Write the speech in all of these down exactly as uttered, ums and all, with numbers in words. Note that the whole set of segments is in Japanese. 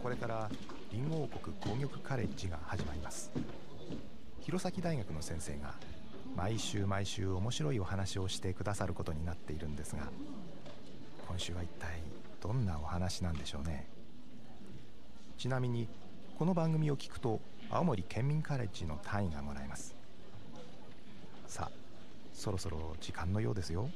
これからリンゴ王国工業カレッジが始まります。弘前大学の先生が毎週毎週面白いお話をしてくださることになっているんですが、今週は一体どんなお話なんでしょうね。ちなみにこの番組を聞くと青森県民カレッジの単位がもらえます。さあ、そろそろ時間のようですよ。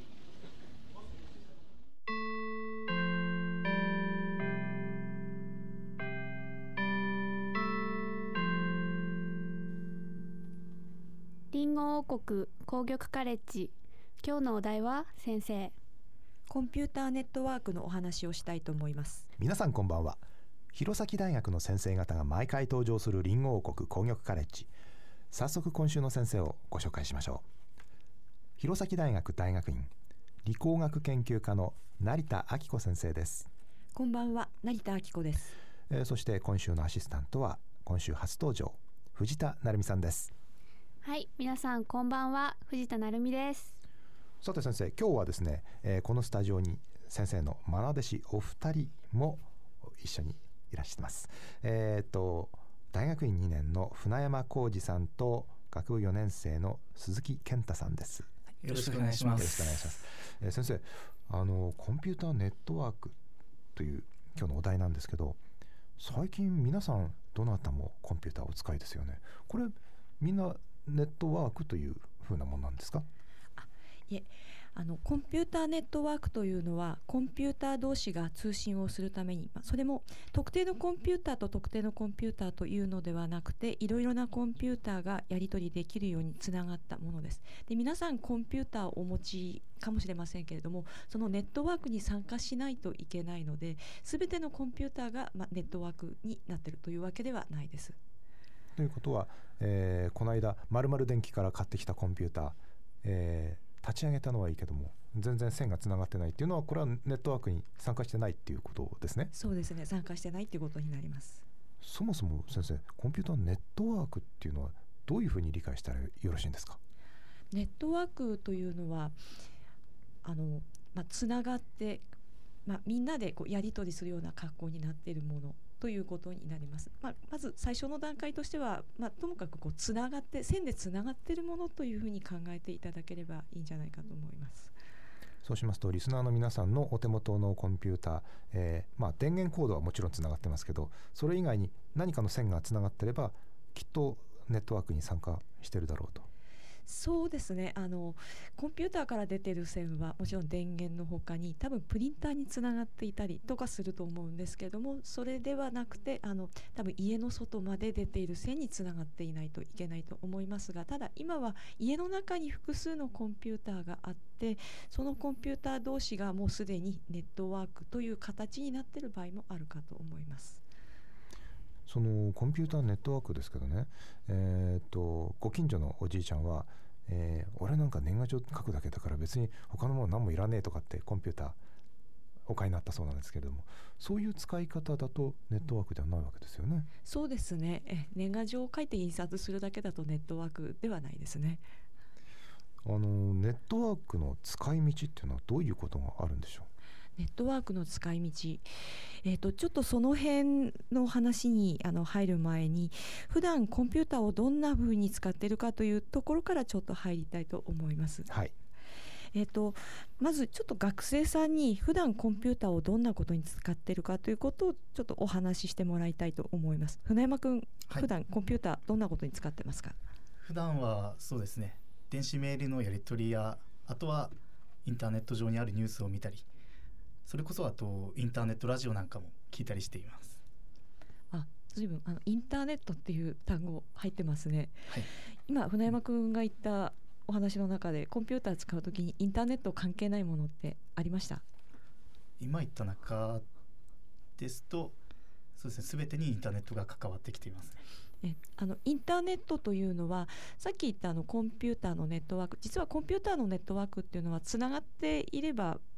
リンゴ王国工業カレッジ、今日のお題は先生。 コンピューターネットワークのお話をしたいと思います。 皆さんこんばんは。弘前大学の先生方が毎回登場するリンゴ王国工業カレッジ、早速今週の先生をご紹介しましょう。弘前大学大学院理工学研究科の成田明子先生です。 こんばんは、成田明子です。 えー、そして今週のアシスタントは今週初登場、藤田成美さんです。 はい、皆さんこんばんは、藤田成美です。 さて先生、今日はですね、えー、このスタジオに先生の愛弟子お二人も一緒にいらっしゃいます。えー、と大学院にねんの船山浩二さんと学部よねん生の鈴木健太さんです。 よろしくお願いします。 よろしくお願いします。えー、先生、あのコンピューターネットワークという今日のお題なんですけど、最近皆さんどなたもコンピューターをお使いですよね。これみんなネットワークというふうなものなんですか？ あいえあのコンピューターネットワークというのはコンピューター同士が通信をするために、まあ、それも特定のコンピューターと特定のコンピューターというのではなくて、いろいろなコンピューターがやり取りできるようにつながったものです。で、皆さんコンピューターをお持ちかもしれませんけれども、そのネットワークに参加しないといけないので、全てのコンピューターが、まあ、ネットワークになっているというわけではないです。 ということは、えー、この間〇〇電機から買ってきたコンピューター、えー、立ち上げたのはいいけども全然線がつながってないっていうのは、これはネットワークに参加してないっていうことですね。 そうですね、参加してないっていうことになります。 そもそも先生、コンピューターネットワークっていうのはどういうふうに理解したらよろしいんですか？ ネットワークというのはあの、まあ、つながって、まあ、みんなでこうやり取りするような格好になっているものということになります。まあ、まず最初の段階としては、まあ、ともかくこうつながって線でつながっているものというふうに考えていただければいいんじゃないかと思います。 そうしますと、リスナーの皆さんのお手元のコンピューター、えーまあ、電源コードはもちろんつながってますけど、それ以外に何かの線がつながってればきっとネットワークに参加してるだろうと。 そうですね、あのコンピューターから出てる線はもちろん電源の他に多分プリンターにつながっていたりとかすると思うんですけれども、それではなくてあの多分家の外まで出ている線につながっていないといけないと思いますが、ただ今は家の中に複数のコンピューターがあって、そのコンピューター同士がもうすでにネットワークという形になっている場合もあるかと思います。 そのコンピューターネットワークですけどね、えー、とご近所のおじいちゃんは、えー、俺なんか年賀状書くだけだから別に他のもの何もいらねえとかってコンピューターお買いになったそうなんですけれども、そういう使い方だとネットワークではないわけですよね。 そうですね、え年賀状を書いて印刷するだけだとネットワークではないですね。 あのネットワークの使い道っていうのはどういうことがあるんでしょう？ ネットワークの使い道、えーと、ちょっとその辺の話にあの入る前に、普段コンピューターをどんな風に使っているかというところからちょっと入りたいと思います。 はい。 えーと、まずちょっと学生さんに普段コンピューターをどんなことに使っているかということをちょっとお話ししてもらいたいと思います。船山くん、はい、普段コンピューターどんなことに使ってますか？ 普段はそうですね、電子メールのやり取りや、あとはインターネット上にあるニュースを見たり、それこそあとインターネットラジオなんかも聞いたりしています。 あ、随分あのインターネットっていう単語入ってますね。 はい、 今船山くんが言ったお話の中でコンピューター使うときにインターネット関係ないものってありました？ 今言った中ですと、そうですね、全てにインターネットが関わってきていますね。 えあのインターネットというのはさっき言ったあのコンピューターのネットワーク、実はコンピューターのネットワークっていうのはつながっていれば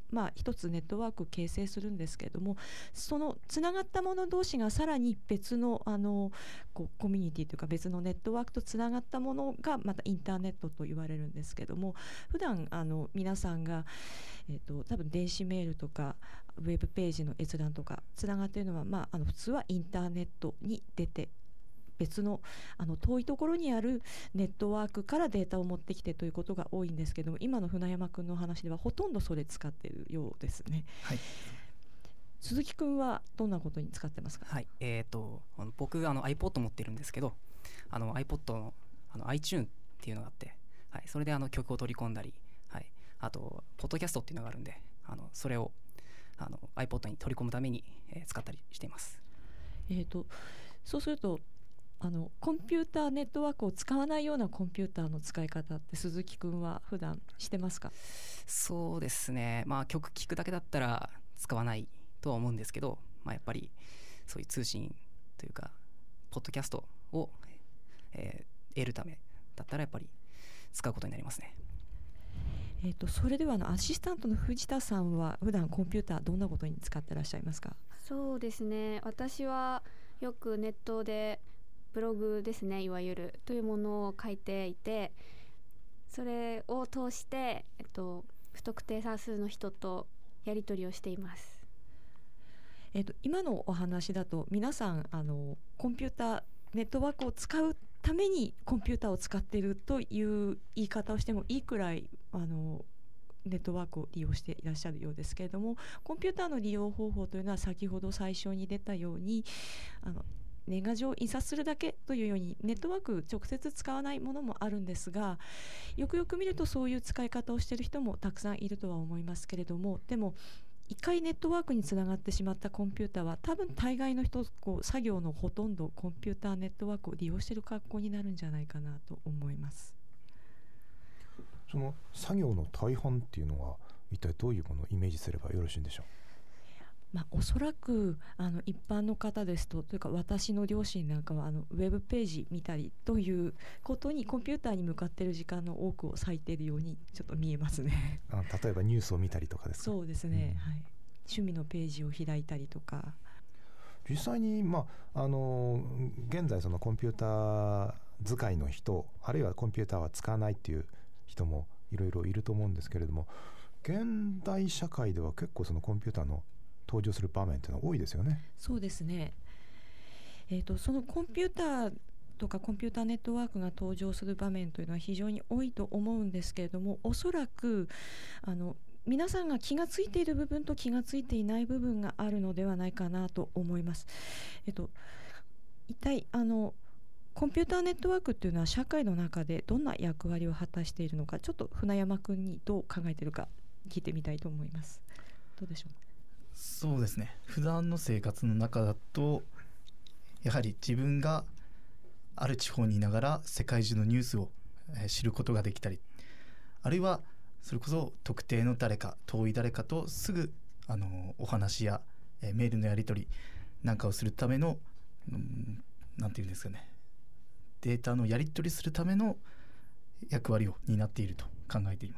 まあ、一つネットワークを形成するんですけれども、そのつながったもの同士がさらに別の、あのこうコミュニティというか別のネットワークとつながったものがまたインターネットと言われるんですけども、普段あの皆さんが、えー、と多分電子メールとかウェブページの閲覧とかつながっているのは、まあ、あの普通はインターネットに出て別の、あの遠いところにあるネットワークからデータを持ってきてということが多いんですけども、今の船山君の話ではほとんどそれ使っているようですね。 はい、 鈴木君はどんなことに使ってますか？ はい、えー、とあの僕あの iPod 持ってるんですけど、あの iPod の, あの iTune っていうのがあって、はい、それであの曲を取り込んだり、はい、あとポッドキャストっていうのがあるんで、あのそれをあの iPod に取り込むために、えー使ったりしています。 えー、とそうするとあのコンピューターネットワークを使わないようなコンピューターの使い方って鈴木くんは普段してますか？ そうですね、まあ曲聴くだけだったら使わないとは思うんですけど、まあ、やっぱりそういう通信というかポッドキャストを、えー得るためだったらやっぱり使うことになりますね。 えー、とそれではあのアシスタントの藤田さんは普段コンピューターどんなことに使ってらっしゃいますか？ そうですね、私はよくネットでブログですね、いわゆるというものを書いていて、それを通して、えっと、不特定多数の人とやり取りをしています。 えー、と今のお話だと皆さんあのコンピューターネットワークを使うためにコンピューターを使っているという言い方をしてもいいくらいあのネットワークを利用していらっしゃるようですけれども、コンピューターの利用方法というのは先ほど最初に出たようにあの年賀状を印刷するだけというようにネットワーク直接使わないものもあるんですが、よくよく見るとそういう使い方をしている人もたくさんいるとは思いますけれども、でも一回ネットワークにつながってしまったコンピューターは多分大概の人こう作業のほとんどコンピューターネットワークを利用している格好になるんじゃないかなと思います。 その作業の大半っていうのは一体どういうものをイメージすればよろしいんでしょう？ まあ、おそらくあの一般の方ですと、というか私の両親なんかはあのウェブページ見たりということにコンピューターに向かっている時間の多くを割いているようにちょっと見えますね。 あ、例えばニュースを見たりとかですか？ そうですね、うん、はい、趣味のページを開いたりとか。 実際に、まあ、あの現在そのコンピューター使いの人、あるいはコンピューターは使わないっていう人もいろいろいると思うんですけれども、現代社会では結構そのコンピューターの登場する場面っていうのは多いですよね。 そうですね、えーと、そのコンピューターとかコンピューターネットワークが登場する場面というのは非常に多いと思うんですけれども、おそらくあの皆さんが気がついている部分と気がついていない部分があるのではないかなと思います。えっと、一体あのコンピューターネットワークっていうのは社会の中でどんな役割を果たしているのか、ちょっと船山くんにどう考えているか聞いてみたいと思います。どうでしょう？ そうですね、普段の生活の中だとやはり自分がある地方にいながら世界中のニュースを知ることができたり、あるいはそれこそ特定の誰か遠い誰かとすぐあのお話やえメールのやり取りなんかをするための、うん、なんていうんですかね、データのやり取りするための役割を担っていると考えています。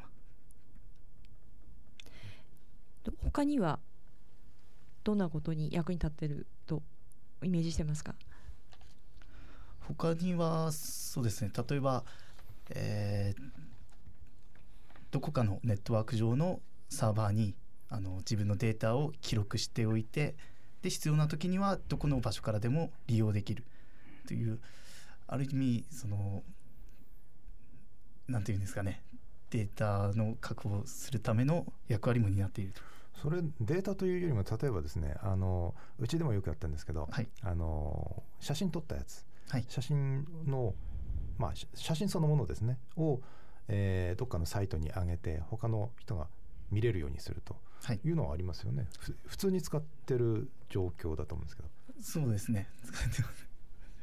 他にはどんなことに役に立っているとイメージしてますか？ 他にはそうですね、例えば、えー、どこかのネットワーク上のサーバーにあの自分のデータを記録しておいて、で必要な時にはどこの場所からでも利用できるという、ある意味そのなんていうんですかね、データの確保するための役割も担っていると。 それデータというよりも例えばですね、あのうちでもよくやったんですけど、 はい、 あの写真撮ったやつ、 はい、 写真の、まあ、写真そのものですねを、えー、どっかのサイトに上げて他の人が見れるようにするというのはありますよね、はい、普通に使ってる状況だと思うんですけど。 そうですね、使ってます。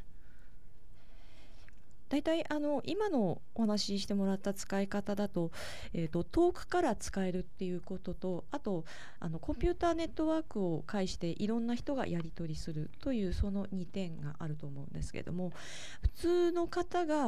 だいたいあの今のお話ししてもらった使い方だと、えーと、遠くから使えるっていうことと、あとあのコンピューターネットワークを介していろんな人がやり取りするというそのにてんがあると思うんですけれども、普通の方が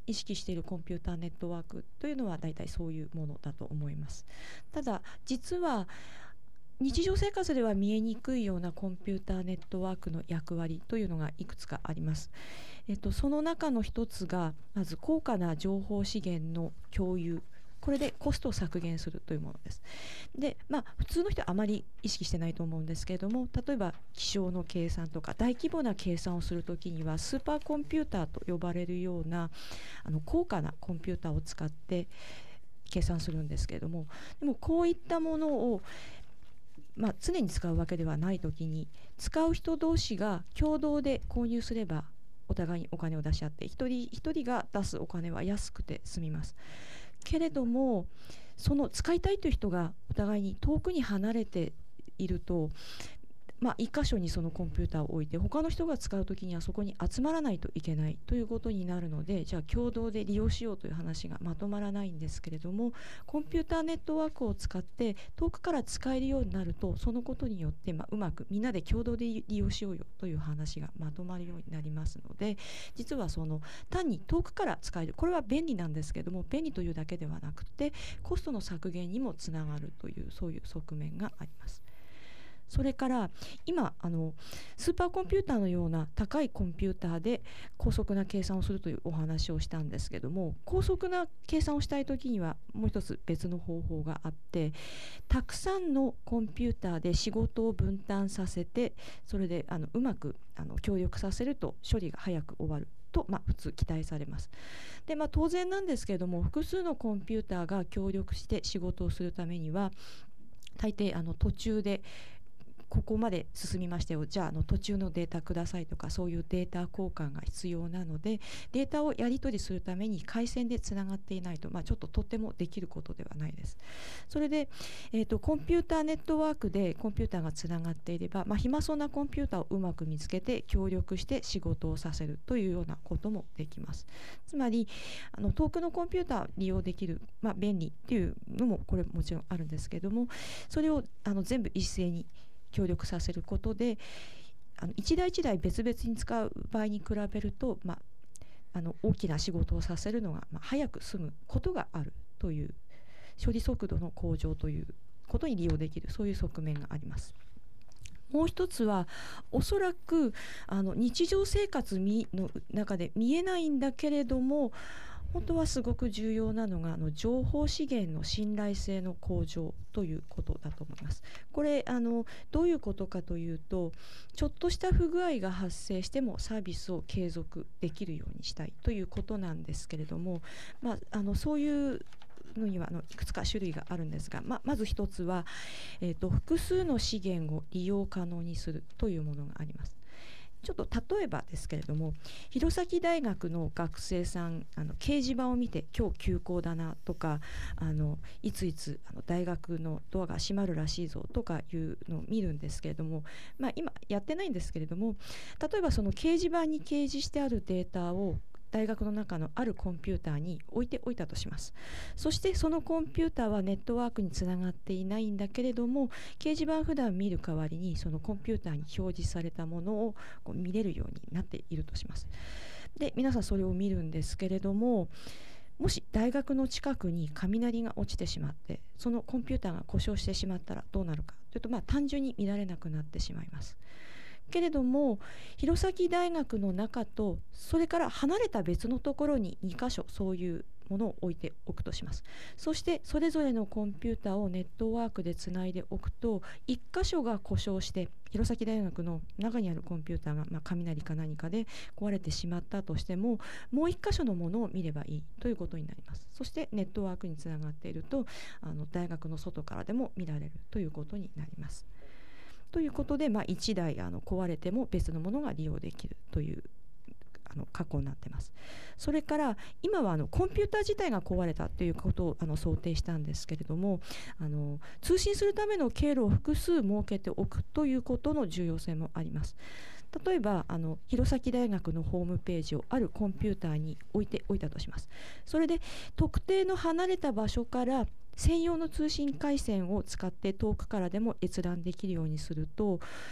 意識しているコンピューターネットワークというのはだいたいそういうものだと思います。ただ実は日常生活では見えにくいようなコンピューターネットワークの役割というのがいくつかあります。えっと、その中の一つがまず高価な情報資源の共有、これでコストを削減するというものです。で、まあ、普通の人はあまり意識してないと思うんですけれども、例えば気象の計算とか大規模な計算をするときにはスーパーコンピューターと呼ばれるようなあの高価なコンピューターを使って計算するんですけれども、でもこういったものをまあ、常に使うわけではないときに使う人同士が共同で購入すればお互いにお金を出し合って一人一人が出すお金は安くて済みます。けれどもその使いたいという人がお互いに遠くに離れていると、まあ、一箇所にそのコンピューターを置いて他の人が使うときにはそこに集まらないといけないということになるので、じゃあ共同で利用しようという話がまとまらないんですけれども、コンピューターネットワークを使って遠くから使えるようになると、そのことによって、まあ、うまくみんなで共同で利用しようよという話がまとまるようになりますので、実はその単に遠くから使える、これは便利なんですけれども、便利というだけではなくてコストの削減にもつながるという、そういう側面があります。それから今あのスーパーコンピューターのような高いコンピューターで高速な計算をするというお話をしたんですけども、高速な計算をしたいときにはもう一つ別の方法があって、たくさんのコンピューターで仕事を分担させて、それであのうまくあの協力させると処理が早く終わると、まあ、普通期待されます。で、まあ、当然なんですけれども、複数のコンピューターが協力して仕事をするためには大抵あの途中でここまで進みましたよ、じゃあ、あの途中のデータくださいとか、そういうデータ交換が必要なので、データをやり取りするために回線でつながっていないと、まあ、ちょっととってもできることではないです。それで、えーと、コンピューターネットワークでコンピューターがつながっていれば、まあ、暇そうなコンピューターをうまく見つけて協力して仕事をさせるというようなこともできます。つまりあの遠くのコンピューターを利用できる、まあ、便利っていうのもこれもちろんあるんですけれども、それをあの全部一斉に協力させることで、あの一台一台別々に使う場合に比べると、まあ、あの大きな仕事をさせるのが、まあ、早く済むことがあるという、処理速度の向上ということに利用できる、そういう側面があります。もう一つはおそらくあの日常生活の中で見えないんだけれども、本当はすごく重要なのがあの情報資源の信頼性の向上ということだと思います。これあのどういうことかというと、ちょっとした不具合が発生してもサービスを継続できるようにしたいということなんですけれども、まあ、あのそういうのにはあのいくつか種類があるんですが、ままず一つは、えーと、複数の資源を利用可能にするというものがあります。ちょっと例えばですけれども、弘前大学の学生さん、あの掲示板を見て今日休校だなとか、あのいついつあの大学のドアが閉まるらしいぞとかいうのを見るんですけれども、まあ、今やってないんですけれども、例えばその掲示板に掲示してあるデータを大学の中のあるコンピューターに置いておいたとします。そしてそのコンピューターはネットワークにつながっていないんだけれども、掲示板普段見る代わりにそのコンピューターに表示されたものをこう見れるようになっているとします。で、皆さんそれを見るんですけれども、もし大学の近くに雷が落ちてしまってそのコンピューターが故障してしまったらどうなるかというと、まあ、単純に見られなくなってしまいます。けれども弘前大学の中とそれから離れた別のところにに箇所そういうものを置いておくとします。そしてそれぞれのコンピューターをネットワークでつないでおくと、いっ箇所が故障して弘前大学の中にあるコンピューターが、まあ、雷か何かで壊れてしまったとしても、もういっ箇所のものを見ればいいということになります。そしてネットワークにつながっていると、あの大学の外からでも見られるということになります。ということで、まあ、いちだいあの壊れても別のものが利用できるというあの過去になっています。それから今はあのコンピューター自体が壊れたということをあの想定したんですけれども、あの通信するための経路を複数設けておくということの重要性もあります。例えばあの弘前大学のホームページをあるコンピューターに置いておいたとします。それで特定の離れた場所から専用の通信回線を使って遠くからでも閲覧できるようにすると、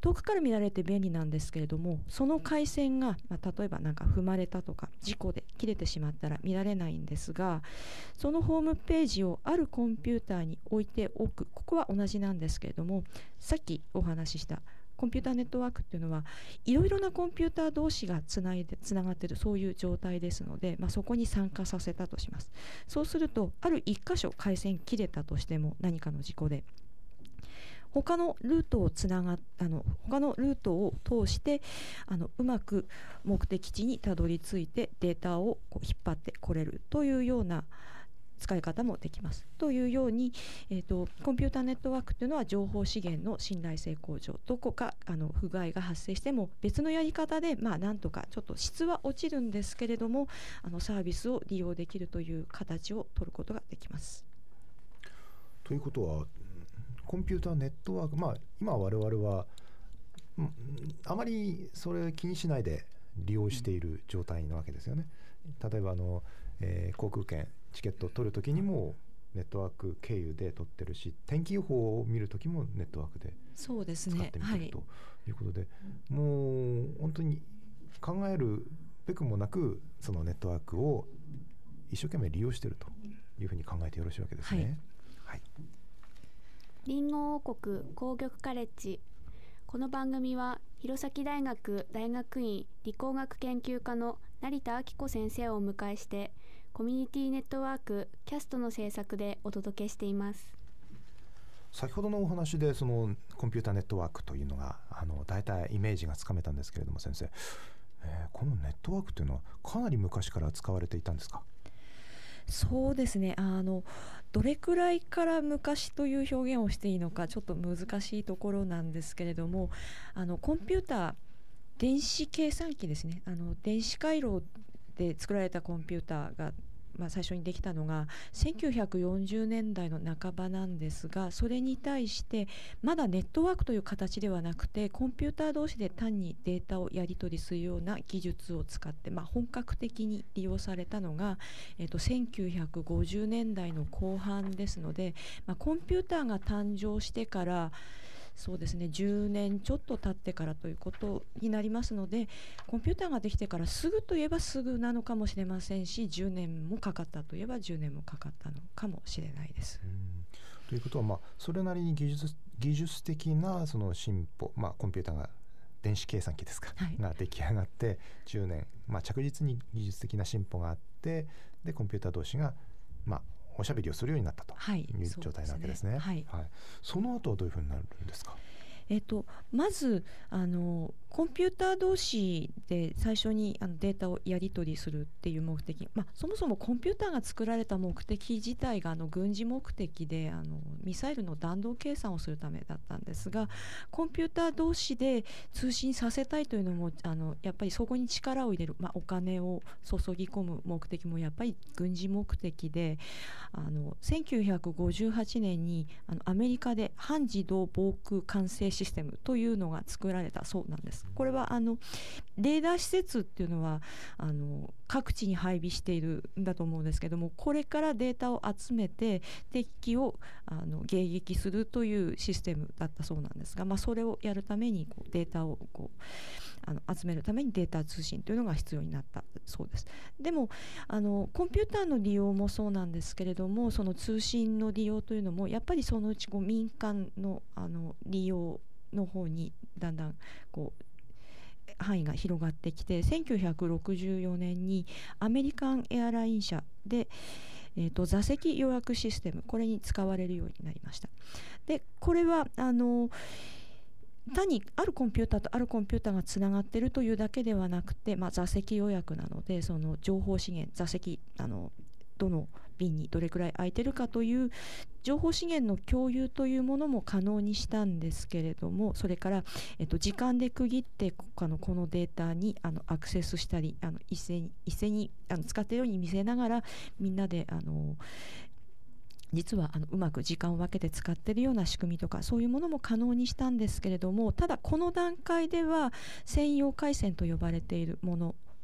遠くから見られて便利なんですけれども、その回線が、まあ、例えばなんか踏まれたとか事故で切れてしまったら見られないんですが、そのホームページをあるコンピューターに置いておく、ここは同じなんですけれども、さっきお話ししたコンピューターネットワークっていうのはいろいろなコンピューター同士がつないでつながっている、そういう状態ですので、まあ、そこに参加させたとします。そうするとある一箇所回線切れたとしても、何かの事故で他のルートをつながあの他のルートを通してあのうまく目的地にたどり着いてデータをこう引っ張ってこれるというような使い方もできます。というように、えーと、コンピューターネットワークというのは情報資源の信頼性向上、どこかあの不具合が発生しても別のやり方で、まあ、なんとかちょっと質は落ちるんですけれども、あのサービスを利用できるという形を取ることができます。 ということはコンピューターネットワーク、まあ、今我々は、うん、あまりそれを気にしないで利用している状態なわけですよね。例えばあの、えー、航空券チケットを取るときにもネットワーク経由で取ってるし、天気予報を見るときもネットワークで使ってみてるということで、はい、もう本当に考えるべくもなくそのネットワークを一生懸命利用しているというふうに考えてよろしいわけですね。はい、はい、 リンゴ王国工業カレッジ。この番組は弘前大学大学院理工学研究科の成田明子先生をお迎えしてコミュニティネットワークキャストの制作でお届けしています。 先ほどのお話でそのコンピューターネットワークというのがあの大体イメージがつかめたんですけれども、先生、えー、このネットワークというのはかなり昔から使われていたんですか？ そうですね、あのどれくらいから昔という表現をしていいのかちょっと難しいところなんですけれども、あのコンピューター、電子計算機ですね、あの電子回路で作られたコンピューターが、まあ、最初にできたのがせんきゅうひゃくよんじゅうねんだいの半ばなんですが、それに対してまだネットワークという形ではなくてコンピューター同士で単にデータをやり取りするような技術を使って、まあ、本格的に利用されたのが、えーと、せんきゅうひゃくごじゅうねんだいの後半ですので、まあ、コンピューターが誕生してからそうですね、じゅうねんちょっと経ってからということになりますので、コンピューターができてからすぐといえばすぐなのかもしれませんし、じゅうねんもかかったといえばじゅうねんもかかったのかもしれないです。 うんということは、まあ、それなりに技術、技術的なその進歩、まあ、コンピューターが電子計算機ですか、はい、が出来上がってじゅうねん、まあ、着実に技術的な進歩があって、でコンピューター同士が、まあおしゃべりをするようになったという状態なわけですね。はい、はい、その後はどういうふうになるんですか？ えーと、まずあのコンピューター同士で最初にあのデータをやり取りするっていう目的、まあ、そもそもコンピューターが作られた目的自体があの軍事目的であのミサイルの弾道計算をするためだったんですが、コンピューター同士で通信させたいというのもあのやっぱりそこに力を入れる、まあ、お金を注ぎ込む目的もやっぱり軍事目的で、あのせんきゅうひゃくごじゅうはちねんにあのアメリカで半自動防空管制システムというのが作られたそうなんです。これはあのレーダー施設っていうのはあの各地に配備しているんだと思うんですけども、これからデータを集めて敵をあの迎撃するというシステムだったそうなんですが、まあ、それをやるためにこうデータをこうあの集めるためにデータ通信というのが必要になったそうです。でもあのコンピューターの利用もそうなんですけれども、その通信の利用というのもやっぱりそのうちこう民間の、あの利用の方にだんだんこう範囲が広がってきて、せんきゅうひゃくろくじゅうよねんにアメリカンエアライン社で、えーと、座席予約システム、これに使われるようになりました。でこれはあの単にあるコンピューターとあるコンピューターがつながっているというだけではなくて、まあ、座席予約なのでその情報資源、座席あのどの便にどれくらい空いてるかという情報資源の共有というものも可能にしたんですけれども、それから、えっと、時間で区切ってあのこのデータにあのアクセスしたりあの一斉に一斉にあの使っているように見せながらみんなであの実はあのうまく時間を分けて使っているような仕組みとかそういうものも可能にしたんですけれども、ただこの段階では専用回線と呼ばれているもの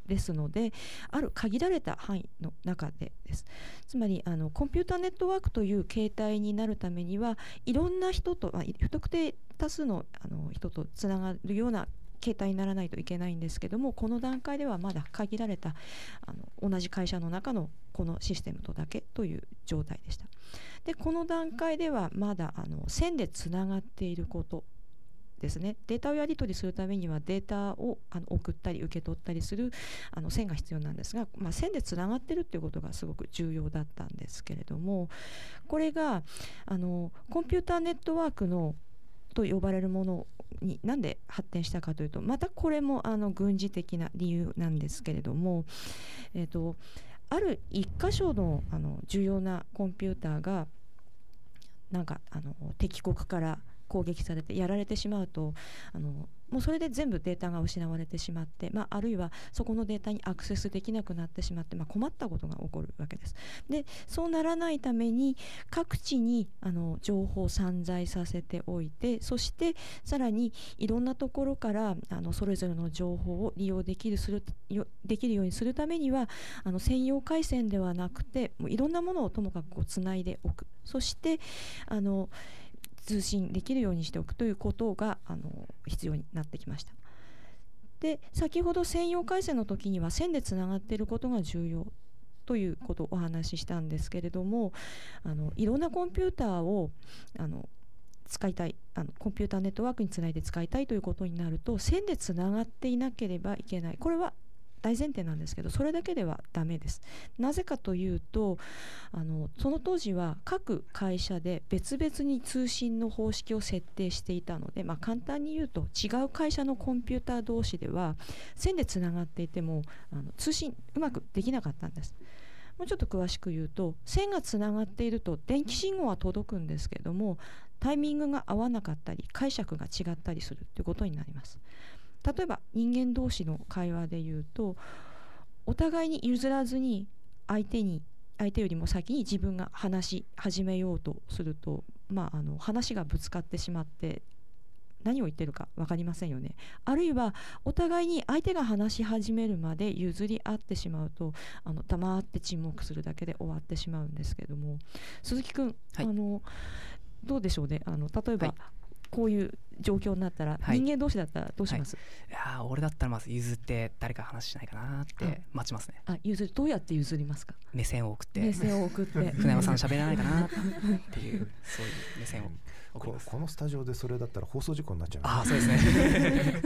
ですので、ある限られた範囲の中でです。つまりあのコンピューターネットワークという形態になるためにはいろんな人と、まあ、不特定多数の、あの人とつながるような形態にならないといけないんですけども、この段階ではまだ限られたあの同じ会社の中のこのシステムとだけという状態でした。でこの段階ではまだあの線でつながっていることですね。データをやり取りするためにはデータをあの送ったり受け取ったりするあの線が必要なんですが、まあ、線でつながっているということがすごく重要だったんですけれども、これがあのコンピューターネットワークのと呼ばれるものになんで発展したかというと、またこれもあの軍事的な理由なんですけれども、えーと、ある一箇所の、あの重要なコンピューターがなんかあの敵国から攻撃されてやられてしまうと、あのもうそれで全部データが失われてしまって、まあ、あるいはそこのデータにアクセスできなくなってしまって、まあ、困ったことが起こるわけです。でそうならないために各地にあの情報を散在させておいて、そしてさらにいろんなところからあのそれぞれの情報を利用できるするよできるようにするためには、あの専用回線ではなくてもういろんなものをともかくこうつないでおく、そしてあの通信できるようにしておくということがあの必要になってきました。で先ほど専用回線の時には線でつながっていることが重要ということをお話ししたんですけれども、あのいろんなコンピューターをあの使いたい、あのコンピューターネットワークにつないで使いたいということになると、線でつながっていなければいけない。これは大前提なんですけど、それだけではダメです。なぜかというと、あのその当時は各会社で別々に通信の方式を設定していたので、まあ、簡単に言うと違う会社のコンピューター同士では線でつながっていてもあの通信うまくできなかったんです。もうちょっと詳しく言うと、線がつながっていると電気信号は届くんですけども、タイミングが合わなかったり解釈が違ったりするということになります。例えば人間同士の会話で言うと、お互いに譲らずに相手に相手よりも先に自分が話し始めようとすると、まあ、あの話がぶつかってしまって何を言ってるか分かりませんよね。あるいはお互いに相手が話し始めるまで譲り合ってしまうと、あの黙って沈黙するだけで終わってしまうんですけども、鈴木くん、はい、あのどうでしょうね。あの例えば、はい、こういう状況になったら、はい、人間同士だったらどうします？ はい、いや俺だったらまず譲って誰か話しないかなって待ちますね。 あ、譲るどうやって譲りますか？ 目線を送って目線を送って船山さん喋らないかなっていうそういう目線を送ります。 こ, このスタジオでそれだったら放送事故になっちゃう。 あ、そうですね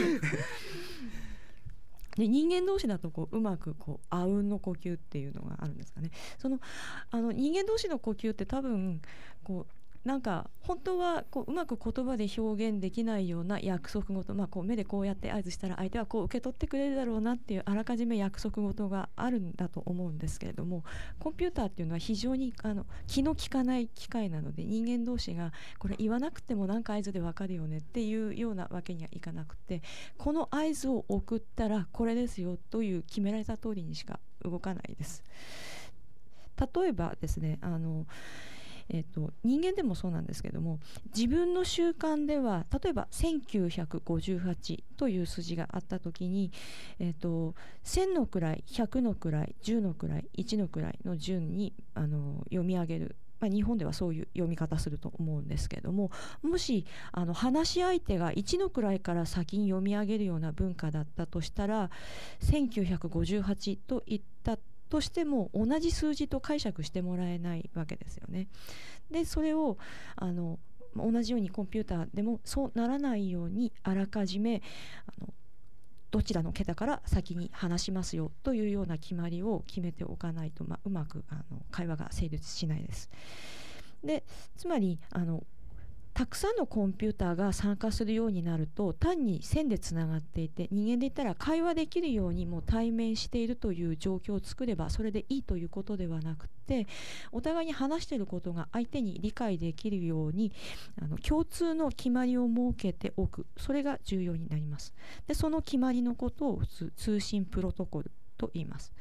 で人間同士だとこううまくこうあうんの呼吸っていうのがあるんですかね。そのあの人間同士の呼吸って多分こうなんか本当はこううまく言葉で表現できないような約束事、まあ、こう目でこうやって合図したら相手はこう受け取ってくれるだろうなっていうあらかじめ約束事があるんだと思うんですけれども、コンピューターっていうのは非常にあの気の利かない機械なので、人間同士がこれ言わなくても何か合図で分かるよねっていうようなわけにはいかなくて、この合図を送ったらこれですよという決められた通りにしか動かないです。例えばですね、あのえー、と人間でもそうなんですけども、自分の習慣では例えばせんきゅうひゃくごじゅうはちという数字があったときに、えー、とせんの位、ひゃくの位、じゅうの位、いちの位の順にあの読み上げる、まあ、日本ではそういう読み方すると思うんですけども、もしあの話し相手がいちの位から先に読み上げるような文化だったとしたら、せんきゅうひゃくごじゅうはちといったとしても同じ数字と解釈してもらえないわけですよね。でそれをあの同じようにコンピューターでもそうならないようにあらかじめあのどちらの桁から先に話しますよというような決まりを決めておかないと、まあ、うまくあの会話が成立しないです。でつまりあのたくさんのコンピューターが参加するようになると、単に線でつながっていて人間で言ったら会話できるようにもう対面しているという状況を作ればそれでいいということではなくて、お互いに話していることが相手に理解できるようにあの共通の決まりを設けておく、それが重要になります。でその決まりのことを通信プロトコルと言います。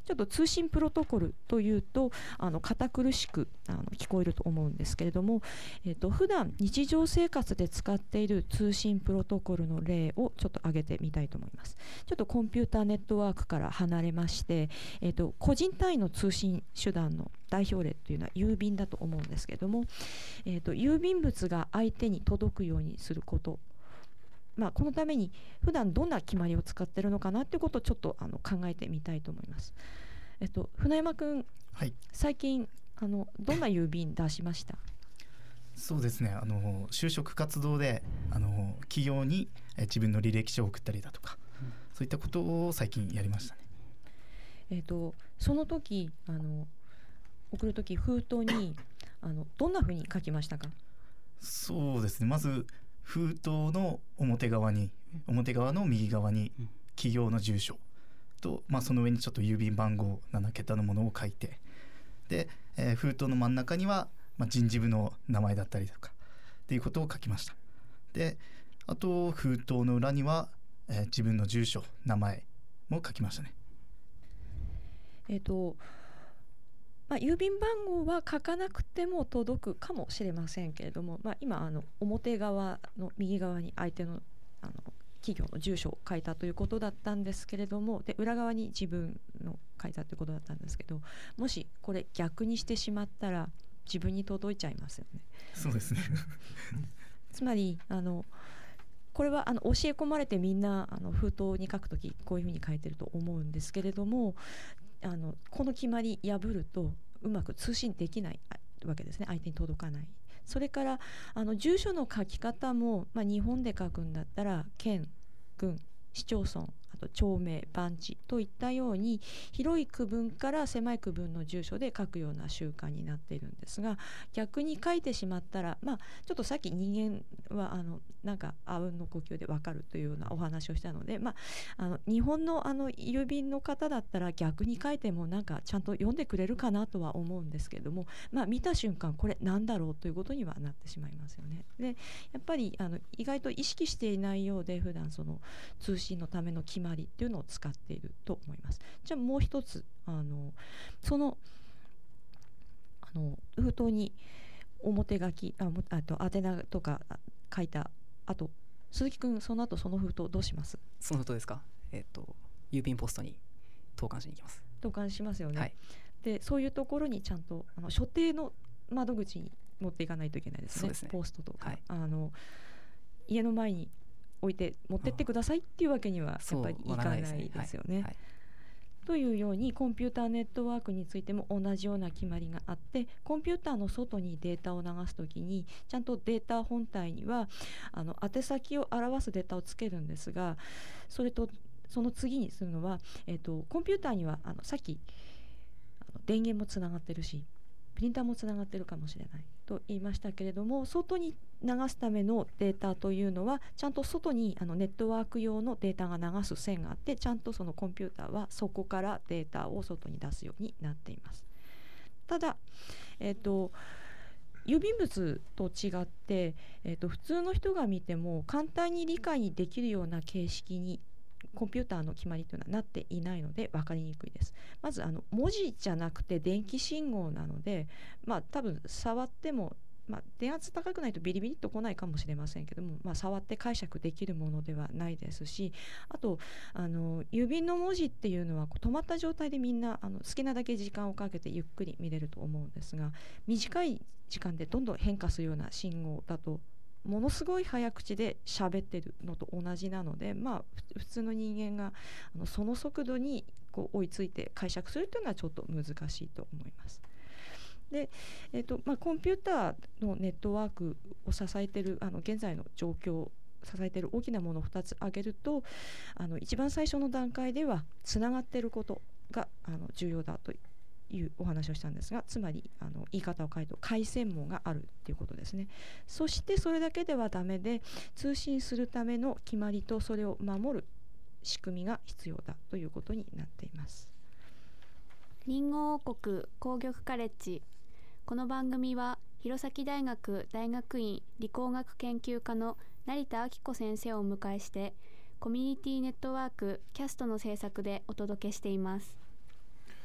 ちょっと通信プロトコルというとあの堅苦しくあの聞こえると思うんですけれども、えーと、普段日常生活で使っている通信プロトコルの例をちょっと挙げてみたいと思います。ちょっとコンピューターネットワークから離れまして、えーと、個人単位の通信手段の代表例というのは郵便だと思うんですけれども、えーと、郵便物が相手に届くようにすること、まあ、このために普段どんな決まりを使っているのかなということをちょっとあの考えてみたいと思います。えっと、船山くん、 はい、 最近あのどんな郵便出しました？ そうですね、あの就職活動であの企業にえ自分の履歴書を送ったりだとか、うん、そういったことを最近やりましたね。 えっと、その時あの送る時封筒にあのどんなふうに書きましたか？ そうですね、まず封筒の表側に表側の右側に企業の住所と、まあ、その上にちょっと郵便番号なな桁のものを書いて、で、えー、封筒の真ん中には、まあ、人事部の名前だったりとかっていうことを書きました。で、あと封筒の裏には、えー、自分の住所名前も書きましたね。 えっとまあ、郵便番号は書かなくても届くかもしれませんけれども、まあ、今あの表側の右側に相手の、あの企業の住所を書いたということだったんですけれども、で裏側に自分の書いたということだったんですけど、もしこれ逆にしてしまったら自分に届いちゃいますよね。 そうですねつまりあのこれはあの教え込まれてみんなあの封筒に書くときこういうふうに書いてると思うんですけれども、あのこの決まり破るとうまく通信できないわけですね。相手に届かない。それからあの住所の書き方も、まあ、日本で書くんだったら県、郡、市町村、あと町名、番地といったように広い区分から狭い区分の住所で書くような習慣になっているんですが、逆に書いてしまったら、まあ、ちょっとさっき人間はあのなんかあうんの呼吸で分かるというようなお話をしたので、まあ、あの日本のあの郵便の方だったら逆に書いてもなんかちゃんと読んでくれるかなとは思うんですけども、まあ、見た瞬間これなんだろうということにはなってしまいますよね。でやっぱりあの意外と意識していないようで普段その通信のための決まりっていうのを使っていると思います。じゃあもう一つあのそのあの封筒に表書き あ, あと宛名とか書いた後、鈴木くんその後その封筒どうします？ その封筒ですか、えっと郵便ポストに投函しに行きます。 投函しますよね、 はい、 でそういうところにちゃんとあの所定の窓口に持っていかないといけないですね。 そうですね、 ポストとか、 はい、 あの家の前に置いて持ってってくださいっていうわけにはやっぱりいかないですよね。というようにコンピューターネットワークについても同じような決まりがあって、コンピューターの外にデータを流すときにちゃんとデータ本体にはあの宛先を表すデータをつけるんですが、それとその次にするのは、えーと、コンピューターにはあのさっきあの電源もつながってるしプリンターもつながってるかもしれないと言いましたけれども、外に流すためのデータというのはちゃんと外にあのネットワーク用のデータが流す線があって、ちゃんとそのコンピューターはそこからデータを外に出すようになっています。ただ、えーと、郵便物と違って、えーと、普通の人が見ても簡単に理解できるような形式にコンピューターの決まりというのはなっていないので分かりにくいです。まずあの文字じゃなくて電気信号なので、まあ、多分触っても、まあ、電圧高くないとビリビリっと来ないかもしれませんけども、まあ、触って解釈できるものではないですし、あとあの郵便の文字っていうのは止まった状態でみんなあの好きなだけ時間をかけてゆっくり見れると思うんですが、短い時間でどんどん変化するような信号だとものすごい早口で喋ってるのと同じなので、まあ、普通の人間があのその速度にこう追いついて解釈するというのはちょっと難しいと思います。で、えーとまあ、コンピューターのネットワークを支えているあの現在の状況を支えている大きなものをふたつ挙げると、あの一番最初の段階ではつながっていることがあの重要だというお話をしたんですが、つまりあの言い方を変えると回線網があるということですね。そしてそれだけではダメで、通信するための決まりとそれを守る仕組みが必要だということになっています。 リンゴ王国工業カレッジ。この番組は弘前大学大学院理工学研究科の成田明子先生をお迎えして、コミュニティネットワークキャストの制作でお届けしています。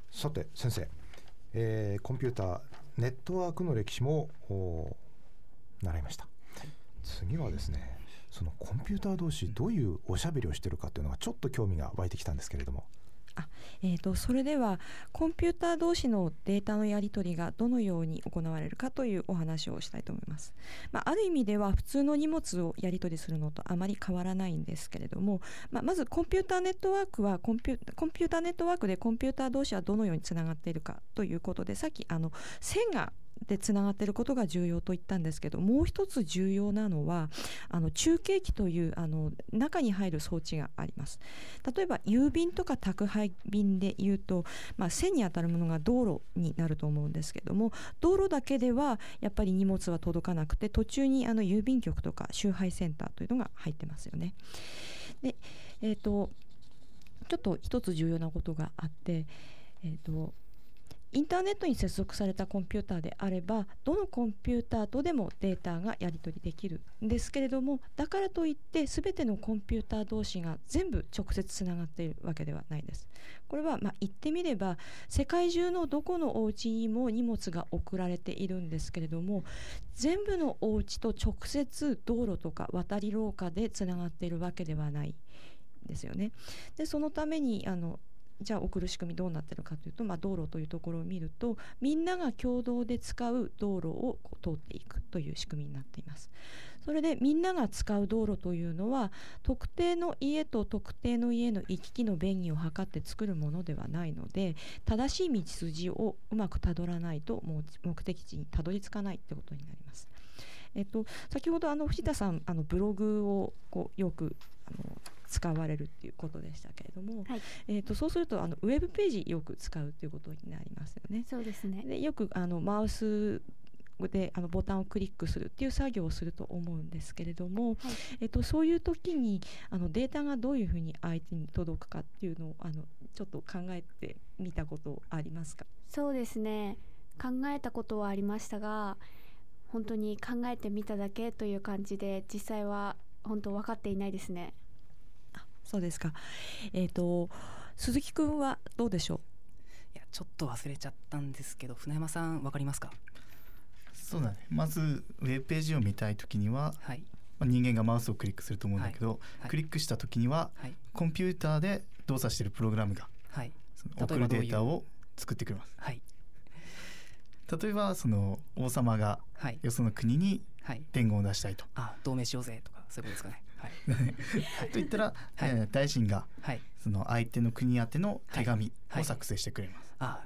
さて先生、えーコンピューターネットワークの歴史も習いました。次はですね、そのコンピューター同士どういうおしゃべりをしているかというのがちょっと興味が湧いてきたんですけれども。 あえー、とそれではコンピューター同士のデータのやり取りがどのように行われるかというお話をしたいと思います。まあ、ある意味では普通の荷物をやり取りするのとあまり変わらないんですけれども、まあ、まずコンピューターネットワークはコンピュコンピューターネットワークでコンピューター同士はどのようにつながっているかということで、さっきあの線がでつながっていることが重要と言ったんですけど、もう一つ重要なのはあの中継機というあの中に入る装置があります。例えば郵便とか宅配便でいうと、まあ、線に当たるものが道路になると思うんですけども、道路だけではやっぱり荷物は届かなくて、途中にあの郵便局とか集配センターというのが入ってますよね。で、えーと、ちょっと一つ重要なことがあって、えーとインターネットに接続されたコンピューターであれば、どのコンピューターとでもデータがやり取りできるんですけれども、だからといって全てのコンピューター同士が全部直接つながっているわけではないです。これはまあ言ってみれば世界中のどこのお家にも荷物が送られているんですけれども、全部のお家と直接道路とか渡り廊下でつながっているわけではないですよね。でそのためにあのじゃあ送る仕組みどうなっているかというと、まあ、道路というところを見ると、みんなが共同で使う道路をこう通っていくという仕組みになっています。それでみんなが使う道路というのは、特定の家と特定の家の行き来の便宜を図って作るものではないので、正しい道筋をうまくたどらないともう目的地にたどり着かないということになります。えっと、先ほどあの藤田さんあのブログをこうよくあの使われるっていうことでしたけれども、 はい、 えー、とそうするとあのウェブページよく使うということになりますよね。 そうですね。 でよくあのマウスであのボタンをクリックするっていう作業をすると思うんですけれども、はい、えー、とそういう時にあのデータがどういうふうに相手に届くかっていうのをあのちょっと考えてみたことありますか？ そうですね、考えたことはありましたが、本当に考えてみただけという感じで、実際は本当分かっていないですね。 あ、そうですか。えーと鈴木くんはどうでしょう？ いやちょっと忘れちゃったんですけど、船山さん分かりますか？ そうだね、まずウェブページを見たいときには、はい、まあ、人間がマウスをクリックすると思うんだけど、はいはい、クリックしたときには、はい、コンピューターで動作しているプログラムが、はい、その送るデータを作ってくれます。はい、例えばその王様がよその国に伝言を出したいと、 はいはい、あ、同盟しようぜとかそういうことですかね。はい、 といったら、はい、えー、大臣が、はい、その相手の国宛ての手紙を作成してくれます。はいはい、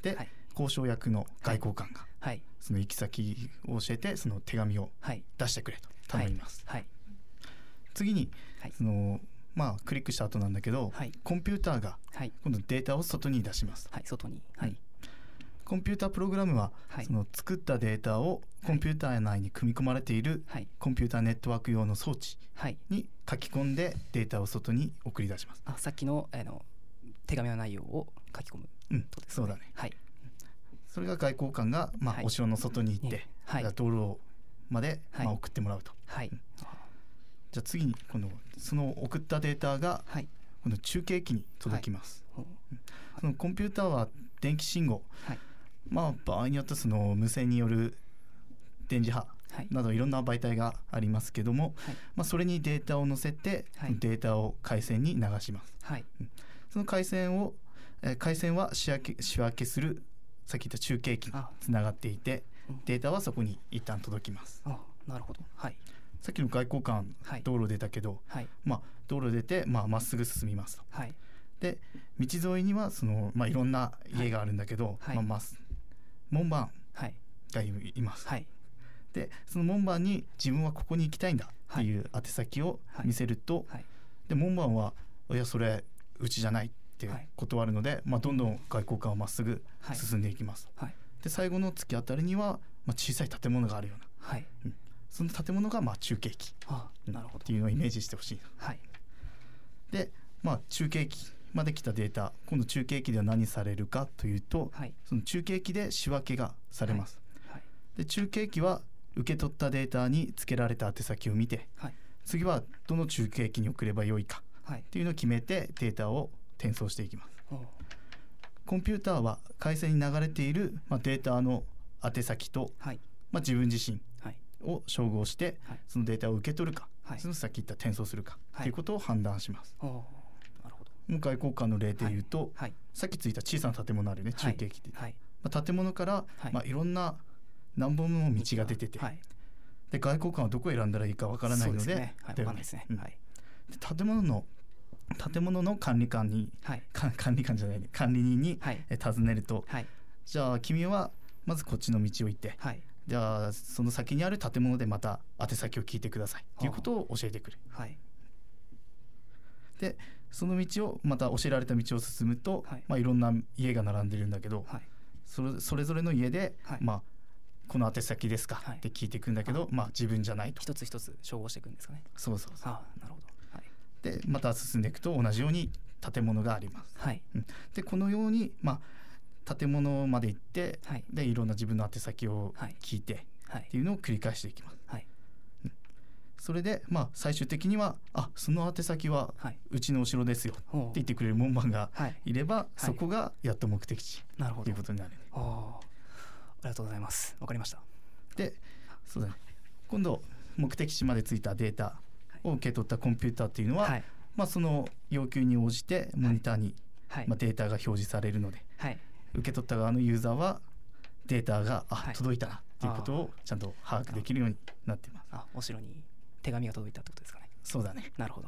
で、はい、交渉役の外交官が、はい、その行き先を教えてその手紙を出してくれと頼みます。はいはい、次に、はい、そのまあ、クリックした後なんだけど、はい、コンピューターが今度データを外に出します。 はい、外に、はい、 コンピュータープログラムは、はい、その作ったデータをコンピューター内に組み込まれているコンピューターネットワーク用の装置に書き込んでデータを外に送り出します。 あ、さっきの、あの手紙の内容を書き込む、 うん、そうだね。はい、それが外交官が、まあ、はい、お城の外に行って、はい、道路まで、はい、まあ、送ってもらうと。はい、うん、じゃあ次にこのその送ったデータが、はい、この中継機に届きます。はい、そのコンピューターは電気信号、はい、まあ、場合によってその無線による電磁波などいろんな媒体がありますけども、はい、まあ、それにデータを載せて、はい、データを回線に流します。はい、うん、その回線を、えー、回線は仕分け、仕分けするさっき言った中継機につながっていて、データはそこに一旦届きます。 あ、なるほど。はい、 さっきの外交官、はい、道路出たけど、はい、まあ、道路出てまあ、っすぐ進みますと。はい、で道沿いにはその、まあ、いろんな家があるんだけど、はい、まあ、まあ門番がいます。はい、でその門番に自分はここに行きたいんだっていう宛先を見せると、はいはい、で門番はいやそれうちじゃないって断るので、はい、まあ、どんどん外交官はまっすぐ進んでいきます。はい、で最後の突き当たりには、まあ、小さい建物があるような、はい、うん、その建物がまあ中継機っていうのをイメージしてほしい。はい、で、まあ、中継機まで来たデータ、今度中継機では何されるかというと、はい、その中継機で仕分けがされます。はいはい、で中継機は受け取ったデータに付けられた宛先を見て、はい、次はどの中継機に送ればよいかというのを決めてデータを転送していきます。はい、 コンピューターは回線に流れている、まあ、データの宛先と、 はいまあ、自分自身はいを照合して、はい、そのデータを受け取るか、 はい、 そのさっき言った転送するか、はい、ということを判断します。 おー、なるほど。 もう外交官の例で言うと、 はいはい、 さっきついた小さな建物あるね、中継機って、 はいまあ、建物から、はいまあ、いろんな何本も道が出てて、はい、で外交官はどこを選んだらいいかわからないので、そうですね、はい、わかんないですね、うんはい、で建物の建物の管理官に、はい、管理官じゃないね管理人に、はい、え尋ねると、はい、じゃあ君はまずこっちの道を行って、はい、じゃあその先にある建物でまた宛先を聞いてくださいということを教えてくる、はい、でその道をまた教えられた道を進むと、はいまあ、いろんな家が並んでるんだけど、はい、それ、それぞれの家で、はいまあ、この宛先ですか、はい、って聞いていくんだけど、まあ、自分じゃないと一つ一つ照合していくんですかね。 そうそうそう。 あなるほど、はい、 でまた進んでいくと同じように建物があります、はいうん、でこのように、まあ、建物まで行って、はい、でいろんな自分の宛先を聞いて、はい、っていうのを繰り返していきます、はいうん、それで、まあ、最終的にはあその宛先はうちのお城ですよ、はい、って言ってくれる門番がいれば、はい、そこがやっと目的地ということになる、ね、 なるほど。ありがとうございます。わかりました。 でそうだね、今度目的地まで着いたデータを受け取ったコンピューターっていうのは、はいまあ、その要求に応じてモニターに、はいまあ、データが表示されるので、はい、受け取った側のユーザーはデータがあ、はい、届いたなっていうことをちゃんと把握できるようになっています。 あお城に手紙が届いたってことですかね。 そうだね。 なるほど。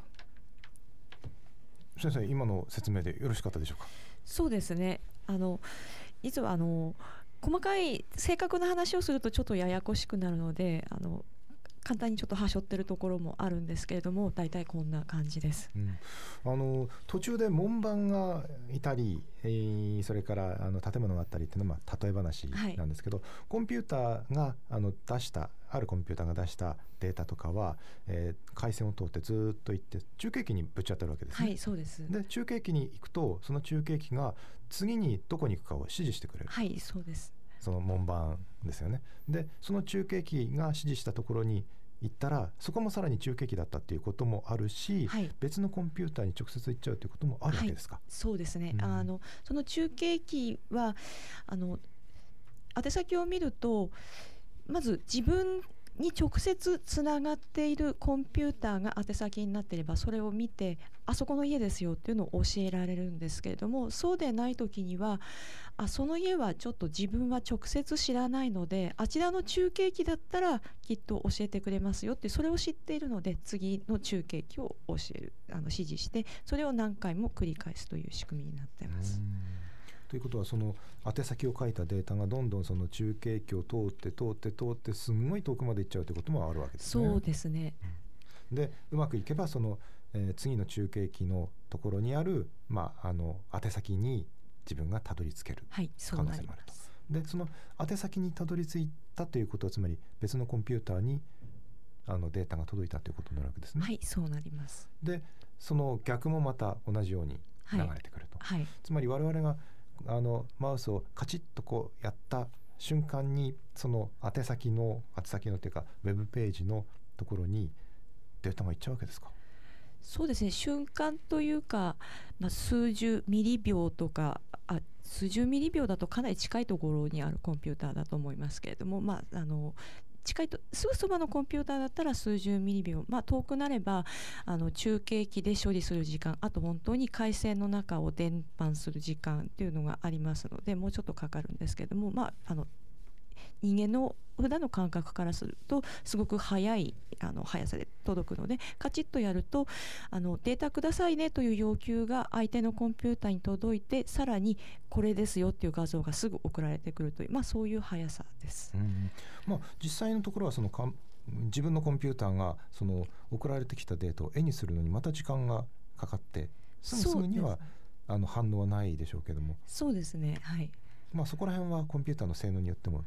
先生、今の説明でよろしかったでしょうか。 そうですね、あの実はあの細かい正確な話をするとちょっとややこしくなるので、あの簡単にちょっとはしょってるところもあるんですけれども、大体こんな感じです、うん、 あの途中で門番がいたり、えー、それからあの建物があったりっていうのは、まあ、例え話なんですけど、はい、コンピューターがあの出したあるコンピューターが出したデータとかは、えー、回線を通ってずっと行って中継機にぶっちゃってるわけですね。 はい、そうです。 で中継機に行くと、その中継機が次にどこに行くかを指示してくれる。 はい、そうです。 その門番ですよね。でその中継機が指示したところに行ったら、そこもさらに中継機だったっていうこともあるし、はい、別のコンピューターに直接行っちゃうということもあるわけですか。はい、 そうですね、うん、あのその中継機はあの宛先を見ると、まず自分に直接つながっているコンピューターが宛先になっていれば、それを見てあそこの家ですよっていうのを教えられるんですけれども、そうでない時には、あその家はちょっと自分は直接知らないので、あちらの中継機だったらきっと教えてくれますよって、それを知っているので次の中継機を教える、あの指示して、それを何回も繰り返すという仕組みになっています。 ということは、その宛先を書いたデータがどんどんその中継機を通って通って通ってすんごい遠くまで行っちゃうということもあるわけですね。 そうですね、 うん、でうまくいけばその、えー、次の中継機のところにある、まあ、あの宛先に自分がたどり着ける可能性もあると。でその宛先にたどり着いたということは、つまり別のコンピューターにあのデータが届いたということになるわけですね。 はい、そうなります。 でその逆もまた同じように流れてくると、はいはい、つまり我々があのマウスをカチッとこうやった瞬間に、その宛先の宛先のというかウェブページのところにデータがいっちゃうわけですか。 そうですね、瞬間というか、まあ、数十ミリ秒とか、あ数十ミリ秒だとかなり近いところにあるコンピューターだと思いますけれども、まあ、あの近いとすぐそばのコンピューターだったら数十ミリ秒、まあ、遠くなればあの中継機で処理する時間、あと本当に回線の中を伝播する時間っていうのがありますので、もうちょっとかかるんですけれども、まあ、あの人間の普段の感覚からするとすごく速いあの速さで届くので、カチッとやるとあのデータくださいねという要求が相手のコンピューターに届いて、さらにこれですよっていう画像がすぐ送られてくるという、まあ、そういう速さです。 うんまあ、実際のところはそのか自分のコンピューターがその送られてきたデータを絵にするのにまた時間がかかって、すぐすぐにはあの反応はないでしょうけども。 そうですね、はい。 まあ、そこら辺はコンピューターの性能によっても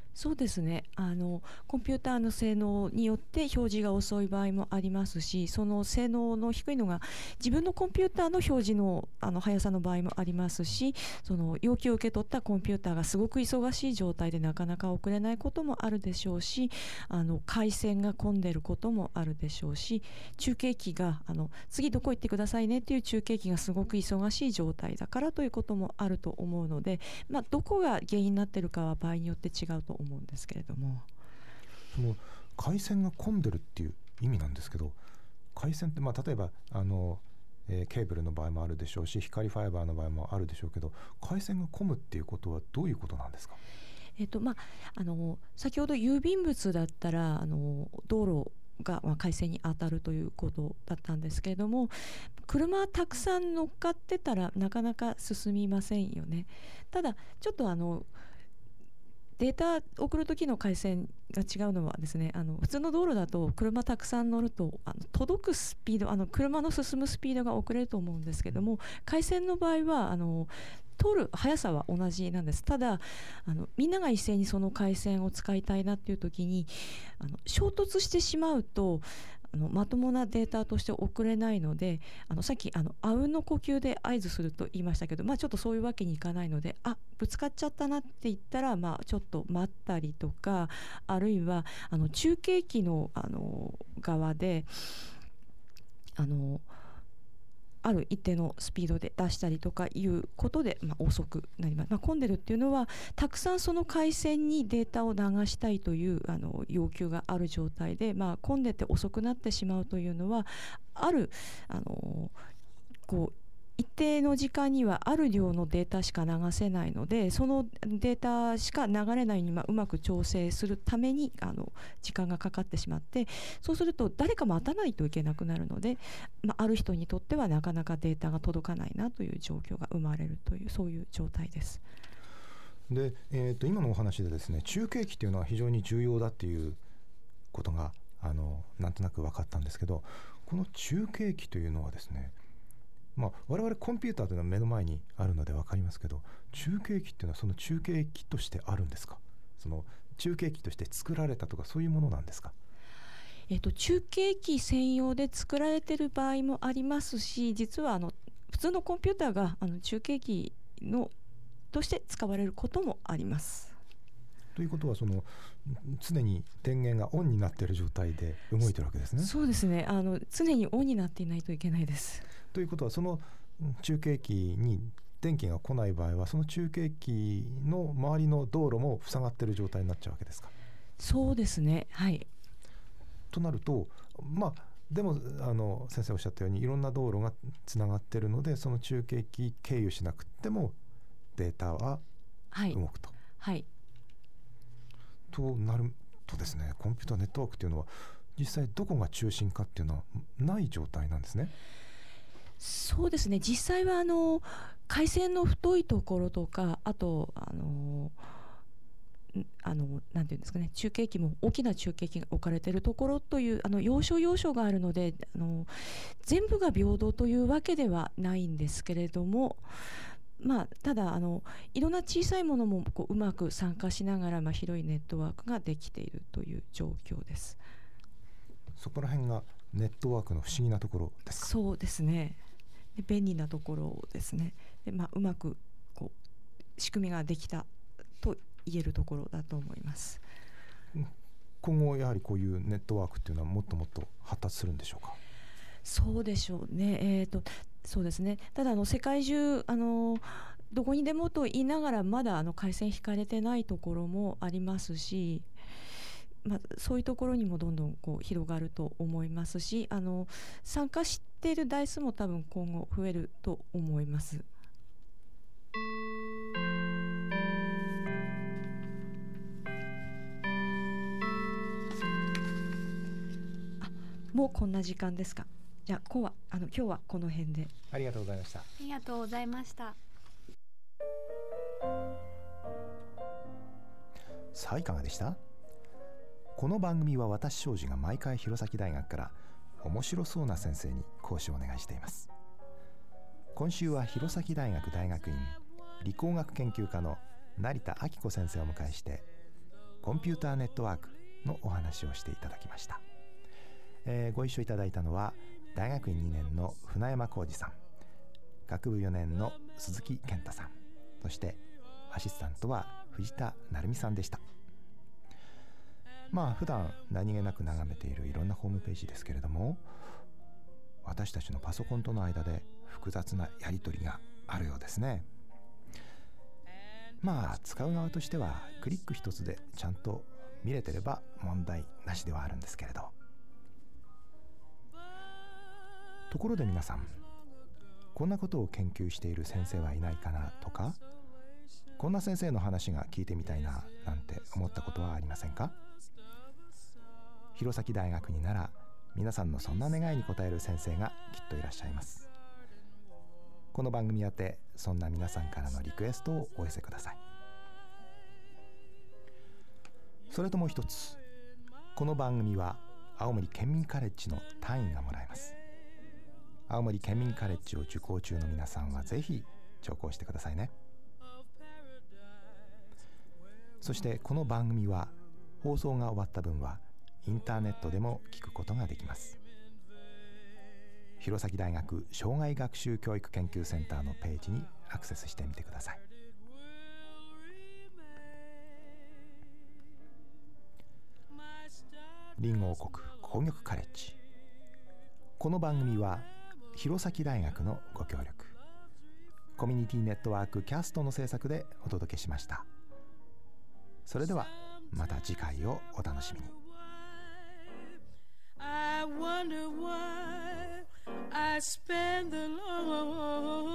そうですね、あのコンピューターの性能によって表示が遅い場合もありますし、その性能の低いのが自分のコンピューターの表示の、あの速さの場合もありますし、その要求を受け取ったコンピューターがすごく忙しい状態でなかなか送れないこともあるでしょうし、あの回線が混んでることもあるでしょうし、中継機があの次どこ行ってくださいねっていう中継機がすごく忙しい状態だからということもあると思うので、まあ、どこが原因になっているかは場合によって違うと思うんですけれども。 その回線が混んでるっていう意味なんですけど、回線って、まあ、例えばあの、えー、ケーブルの場合もあるでしょうし、光ファイバーの場合もあるでしょうけど、回線が混むっていうことはどういうことなんですか？ えっとまあ、あの先ほど郵便物だったらあの道路が、まあ、回線に当たるということだったんですけれども、車たくさん乗っかってたらなかなか進みませんよね。ただちょっとあのデータ送る時の回線が違うのはですね、あの普通の道路だと車たくさん乗るとあの届くスピード、あの車の進むスピードが遅れると思うんですけども、回線の場合はあの通る速さは同じなんです。ただあのみんなが一斉にその回線を使いたいなっていう時にあの衝突してしまうとあのまともなデータとして送れないので、あのさっきあのあうんの呼吸で合図すると言いましたけど、まあ、ちょっとそういうわけにいかないので、あぶつかっちゃったなって言ったら、まあ、ちょっと待ったりとか、あるいはあの中継機の、あの側であのある一定のスピードで出したりとかいうことで、まあ、遅くなります。まあ、混んでるっていうのはたくさんその回線にデータを流したいというあの要求がある状態で、まあ、混んでて遅くなってしまうというのはあるあのこう一定の時間にはある量のデータしか流せないので、そのデータしか流れないように、まあ、うまく調整するためにあの時間がかかってしまって、そうすると誰か待たないといけなくなるので、まあ、ある人にとってはなかなかデータが届かないなという状況が生まれるという、そういう状態です。 で、えー、と今のお話でですね、中継機というのは非常に重要だっていうことがあのなんとなく分かったんですけど、この中継機というのはですね、まあ、我々コンピューターというのは目の前にあるので分かりますけど、中継機っていうのはその中継機としてあるんですか？その中継機として作られたとかそういうものなんですか？ えっと、中継機専用で作られている場合もありますし、実はあの普通のコンピューターがあの中継機のとして使われることもあります。 ということはその常に電源がオンになっている状態で動いているわけですね。 そうですね、あの常にオンになっていないといけないです。 ということはその中継機に電気が来ない場合はその中継機の周りの道路も塞がっている状態になっちゃうわけですか？ そうですね、はい。 となると、まあでもあの先生おっしゃったようにいろんな道路がつながっているので、その中継機経由しなくてもデータは動くと、 はい、はい、 となるとですね、コンピューターネットワークっていうのは実際どこが中心かっていうのはない状態なんですね。 そうですね、実際はあの回線の太いところとか、あとあのあのなんていうんですかね、中継機も大きな中継機が置かれているところというあの要所要所があるので、あの全部が平等というわけではないんですけれども、まあ、ただあのいろんな小さいものもこううまく参加しながら、まあ、広いネットワークができているという状況です。 そこら辺がネットワークの不思議なところですか？ そうですね、で便利なところですね。で、まあ、うまくこう仕組みができたと言えるところだと思います。 今後やはりこういうネットワークっていうのはもっともっと発達するんでしょうか？ そうでしょうね、えーと、そうですね。ただあの世界中あのどこにでもと言いながらまだあの回線引かれてないところもありますし、まあ、そういうところにもどんどんこう広がると思いますし、あの参加している台数も多分今後増えると思います。あ、もうこんな時間ですか？じゃあ今日はあの今日はこの辺で。 ありがとうございました。 ありがとうございました。 さあいかがでした？この番組は私庄司が毎回弘前大学から面白そうな先生に講師をお願いしています。今週は弘前大学大学院理工学研究科の成田明子先生をお迎えして、 コンピューターネットワークのお話をしていただきました。えー、ご一緒いただいたのは大学院にねんの船山浩二さん、学部よねんの鈴木健太さん、そしてアシスタントは藤田成美さんでした。まあ普段何気なく眺めているいろんなホームページですけれども、私たちのパソコンとの間で複雑なやり取りがあるようですね。まあ使う側としてはクリック一つでちゃんと見れてれば問題なしではあるんですけれど、ところで皆さん、こんなことを研究している先生はいないかなとか、こんな先生の話が聞いてみたいななんて思ったことはありませんか？弘前大学になら皆さんのそんな願いに応える先生がきっといらっしゃいます。この番組宛てそんな皆さんからのリクエストをお寄せください。それともう一つ、この番組は青森県民カレッジの単位がもらえます。青森県民カレッジを受講中の皆さんはぜひ聴講してくださいね。そしてこの番組は放送が終わった分はインターネットでも聞くことができます。弘前大学障害学習教育研究センターのページにアクセスしてみてください。リンゴ王国工業カレッジ、この番組は弘前大学のご協力、コミュニティネットワークキャストの制作でお届けしました。それではまた次回をお楽しみに。 I wonder why I spend the long